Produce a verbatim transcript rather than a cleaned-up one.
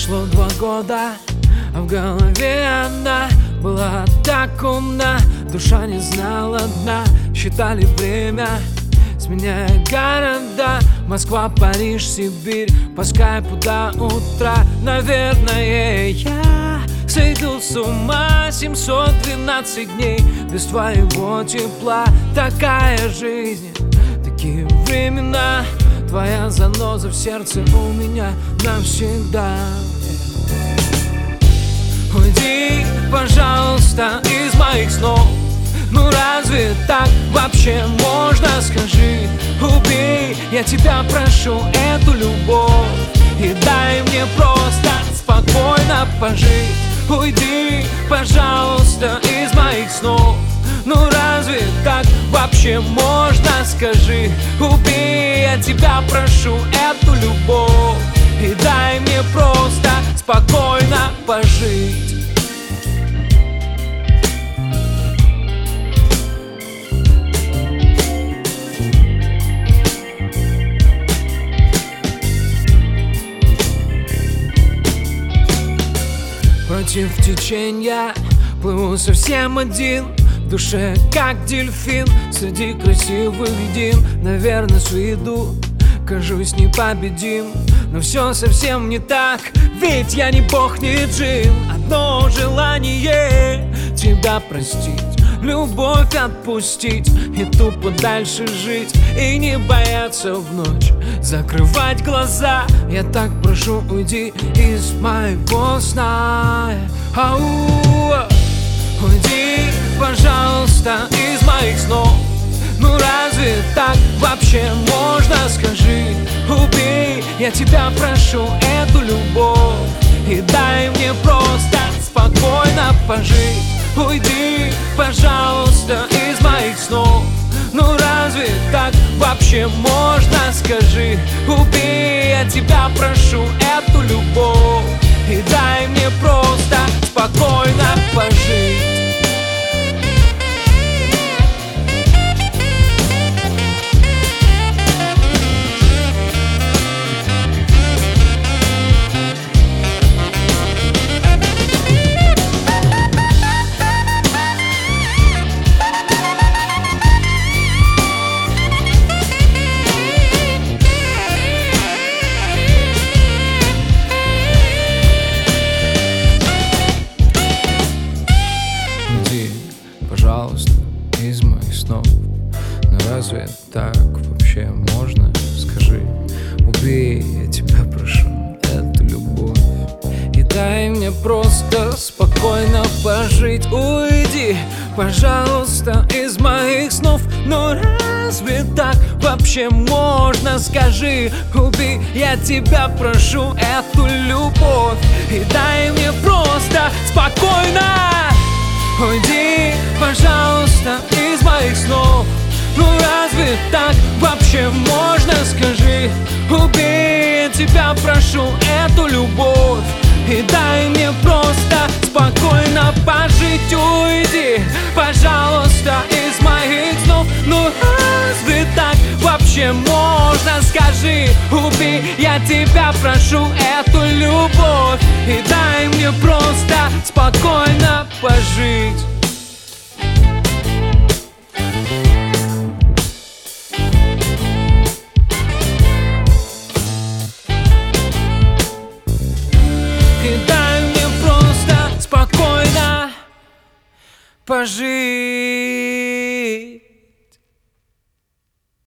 Прошло два года, а в голове она была так умна. Душа не знала дна, считали время, сменяя города. Москва, Париж, Сибирь, по скайпу до утра. Наверное, я сойду с ума. Семьсот двенадцать дней без твоего тепла. Такая жизнь, такие времена. Твоя заноза в сердце у меня навсегда. Уйди, пожалуйста, из моих снов. Ну разве так вообще можно, скажи? Убей, я тебя прошу, эту любовь, и дай мне просто спокойно пожить. Уйди, пожалуйста, из моих снов. Ну разве так вообще можно, скажи? Убей, я тебя прошу, эту любовь, и дай мне просто спокойно пожить. Против течения плыву совсем один, в душе как дельфин среди красивых дин. Наверное, с виду кажусь непобедим, но все совсем не так, ведь я не бог, не джин. Одно желание — тебя простить, любовь отпустить и тупо дальше жить, и не бояться в ночь закрывать глаза. Я так прошу, уйди из моего сна. Ау, уйди, пожалуйста, из моих снов. Ну разве так вообще можно, скажи? Убей, я тебя прошу, эту любовь, и дай мне просто спокойно пожить. Уйди, пожалуйста, из моих снов. Ну разве так вообще можно, скажи? Убей, я тебя прошу, эту любовь, и дай мне просто спокойно пожить. Пожалуйста, из моих снов. Но разве так вообще можно, скажи? Убей, я тебя прошу, эту любовь, и дай мне просто спокойно пожить. Уйди, пожалуйста, из моих снов. Но разве так вообще можно, скажи? Убей, я тебя прошу, эту любовь, и дай мне просто спокойно. Уйди, пожалуйста, из моих снов. Ну разве так вообще можно, скажи? Убей, я тебя прошу, эту любовь, и дай мне просто спокойно пожить. Уйди, пожалуйста, из моих снов. Ну разве так вообще можно, скажи? Убей, я тебя прошу, эту любовь, и дай мне просто спокойно пожить. И дай мне просто спокойно пожить.